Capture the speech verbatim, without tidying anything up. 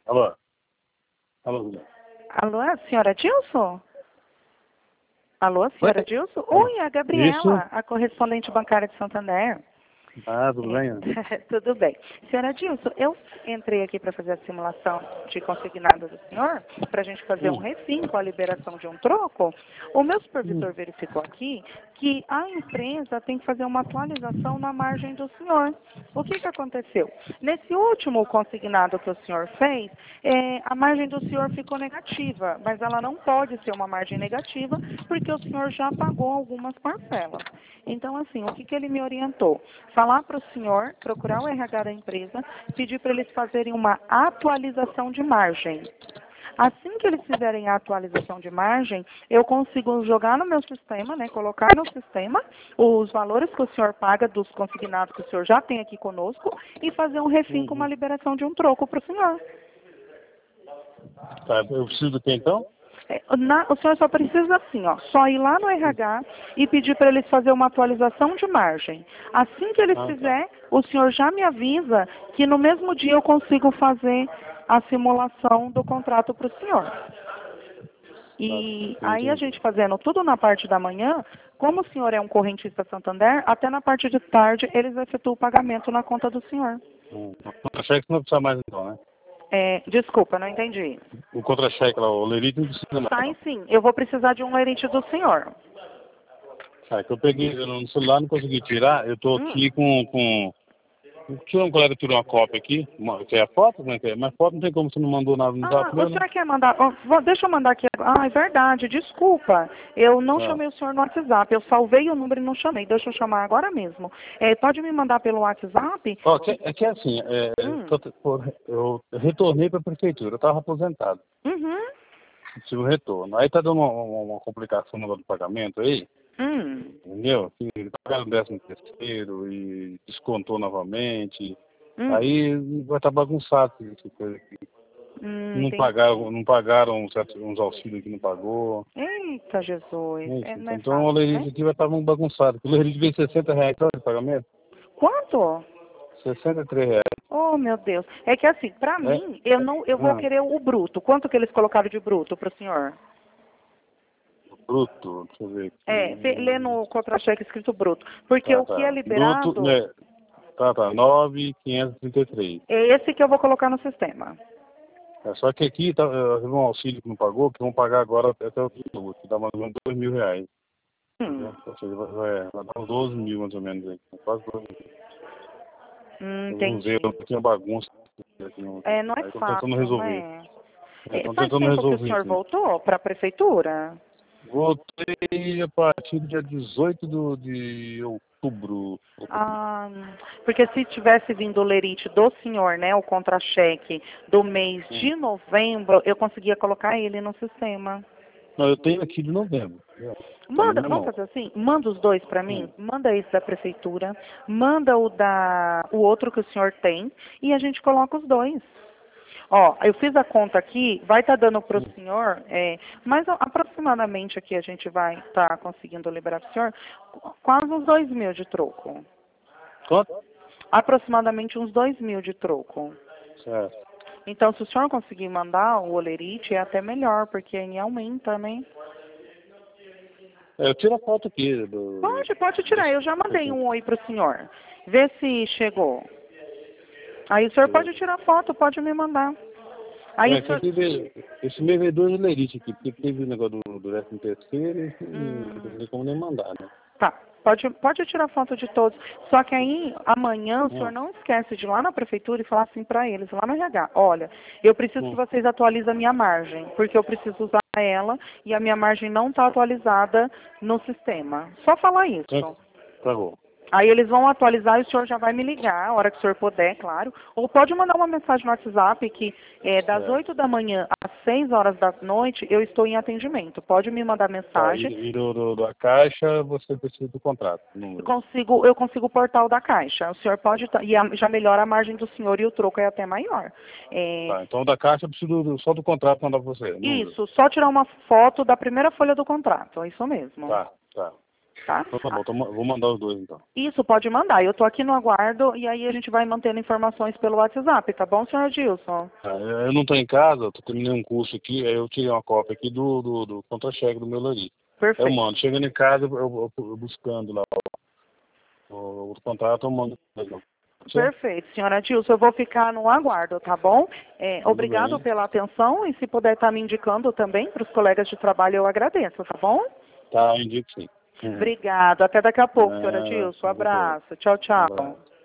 Alô? Alô, Zé? Alô, a senhora Dilson? Alô, senhora Oi? Dilson? Oi, a Gabriela, Isso? a correspondente bancária de Santander. Ah, tudo bem? É, tudo bem. Senhora Dilson, eu entrei aqui para fazer a simulação de consignado do senhor, para a gente fazer um Hum, refim com a liberação de um troco. O meu hum, supervisor verificou aqui que a empresa tem que fazer uma atualização na margem do senhor. O que, que aconteceu? Nesse último consignado que o senhor fez, é, a margem do senhor ficou negativa, mas ela não pode ser uma margem negativa porque o senhor já pagou algumas parcelas. Então, assim, o que, que ele me orientou? Falar para o senhor, procurar o R H da empresa, pedir para eles fazerem uma atualização de margem. Assim que eles fizerem a atualização de margem, eu consigo jogar no meu sistema, né, colocar no sistema os valores que o senhor paga dos consignados que o senhor já tem aqui conosco e fazer um refim com uma uhum. liberação de um troco para o senhor. Tá, eu preciso do que então? É, na- o senhor só precisa assim, ó, só ir lá no R H e pedir para eles fazer uma atualização de margem. Assim que eles Ah, tá. fizerem, o senhor já me avisa que no mesmo dia eu consigo fazer a simulação do contrato para o senhor. Tá, E aí a entendi. gente fazendo tudo na parte da manhã, como o senhor é um correntista Santander, até na parte de tarde eles efetuam o pagamento na conta do senhor. Hum. O contra-cheque não precisa mais então, né? É, desculpa, não entendi. O contra-cheque lá, o lerite não precisa mais Sai não. sim, eu vou precisar de um lerite do senhor. Ah, que eu peguei eu no celular, não consegui tirar, eu tô Hum. aqui com... com... Deixa um colega tirar uma cópia aqui, uma, quer a foto? Como é que é? Mas foto não tem como, você não mandou nada no Ah, zap o meu, né? senhor quer mandar? Ó, vou- deixa eu mandar aqui. Ah, é verdade, desculpa. Eu não Ah. chamei o senhor no WhatsApp. Eu salvei o número e não chamei. Deixa eu chamar agora mesmo. É, pode me mandar pelo WhatsApp? Ó, que, é que é assim, é, eu, Hum. tô- pô, eu retornei para a prefeitura, eu estava aposentado, Uhum. tive um retorno. Aí tá dando uma, uma, uma complicação no do pagamento aí, Hum. entendeu? Que pagaram o décimo terceiro e descontou novamente. Hum. Aí vai estar bagunçado essa coisa aqui. Hum, Não entendi. pagaram, não pagaram certos, uns auxílios que não pagou. Eita, Jesus. É É, isso. não Então, é então o fácil, né? leilite aqui vai estar muito bagunçado. O leilite veio sessenta reais só de pagamento. Quanto? sessenta e três reais. Oh, meu Deus. É que assim, pra É, mim, eu não, eu vou ah, querer o bruto. Quanto que eles colocaram de bruto pro senhor? bruto, deixa eu ver É, vê- lê aqui. no contra-cheque escrito bruto. Porque Tá, o que é tá. Bruto, liberado né? Tá, tá. nove mil quinhentos e trinta e três. é esse que eu vou colocar no sistema. É, só que aqui tá, eh, teve um auxílio que não pagou, que vão pagar agora até o tributo, que dá mais ou menos dois mil reais. Hum, Entendeu? Ou seja, vai, vai, vai dar uns doze mil mais ou menos aí. Quase doze mil. hum, Vamos ver, entendi. eu tinha bagunça aqui ontem. É, não é Aí estão tentando fácil, resolver. né? É, Estão faz tentando tempo que o resolver senhor isso aí. voltou para a prefeitura? Voltei a partir do dia dezoito do, de outubro. Ah, porque se tivesse vindo o lerite do senhor, né, o contra-cheque do mês Hum. de novembro, eu conseguia colocar ele no sistema. Não, eu tenho aqui de novembro. Está na Manda, minha vamos mão. fazer assim? Manda os dois para mim. Hum. Manda esse da prefeitura, manda o da o outro que o senhor tem e a gente coloca os dois. Ó, eu fiz a conta aqui, vai estar dando para o Hum. senhor, é, mas a- aproximadamente aqui a gente vai estar conseguindo liberar para o senhor qu- quase uns dois mil de troco. Quanto? Aproximadamente uns dois mil de troco. Certo. Então, se o senhor conseguir mandar o olerite, é até melhor, porque aí aumenta, né? É, eu tiro a foto aqui do. Pode, pode tirar. Desse, Eu já mandei desse, um oi para o senhor. Vê se chegou. Aí o senhor pode tirar foto, pode me mandar. Aí é, o que senhor... aqui veio, esse mês veio dois leirites aqui, porque teve o negócio do, do décimo terceiro e Hum, não tem como nem mandar, né? tá, pode, pode tirar foto de todos. Só que aí, amanhã, o senhor Hum, não esquece de ir lá na prefeitura e falar assim para eles, lá no R H, olha, eu preciso que hum, vocês atualizem a minha margem, porque eu preciso usar ela e a minha margem não está atualizada no sistema. Só falar é, isso. tá bom. Aí eles vão atualizar e o senhor já vai me ligar, a hora que o senhor puder, claro. Ou pode mandar uma mensagem no WhatsApp que é, das Certo. oito da manhã às seis horas da noite eu estou em atendimento. Pode me mandar Tá, e, mensagem. e do, do, da caixa você precisa do contrato, o Eu número. consigo, eu consigo o portal da Caixa. O senhor pode, ta- e a- já melhora a margem do senhor e o troco é até maior. É, Tá, então da caixa eu preciso do, só do contrato mandar pra você, o número. isso, só tirar uma foto da primeira folha do contrato, é isso mesmo. Tá, tá. tá? Então tá bom, então, vou mandar os dois então. Isso, pode mandar. Eu estou aqui no aguardo e aí a gente vai mantendo informações pelo WhatsApp, tá bom, senhor Adilson? Ah, eu não estou em casa, eu tô terminando um curso aqui, aí eu tirei uma cópia aqui do, do, do contra-cheque do meu Lari. Perfeito. Eu mando, chegando em casa, eu, eu, eu buscando lá o, o, o contrato, eu mando. Perfeito, senhora Adilson, eu vou ficar no aguardo, tá bom? É, Tudo obrigado bem. pela atenção e se puder estar me indicando também para os colegas de trabalho, eu agradeço, tá bom? Tá, eu indico sim. Uhum. Obrigado, até daqui a pouco, senhora Ah, Adilson. Um abraço, tchau, um abraço. tchau.